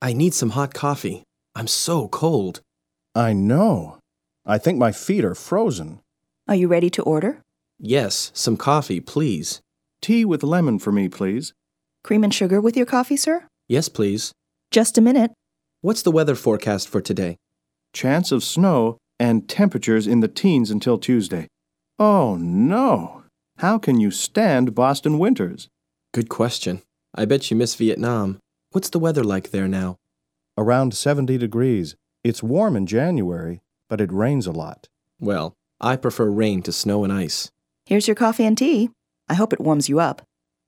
I need some hot coffee. I'm so cold. I know. I think my feet are frozen. Are you ready to order? Yes, some coffee, please. Tea with lemon for me, please. Cream and sugar with your coffee, sir? Yes, please. Just a minute. What's the weather forecast for today? Chance of snow and temperatures in the teens until Tuesday. Oh, no. How can you stand Boston winters? Good question. I bet you miss Vietnam. What's the weather like there now? Around 70 degrees. It's warm in January, but it rains a lot. Well, I prefer rain to snow and ice. Here's your coffee and tea. I hope it warms you up.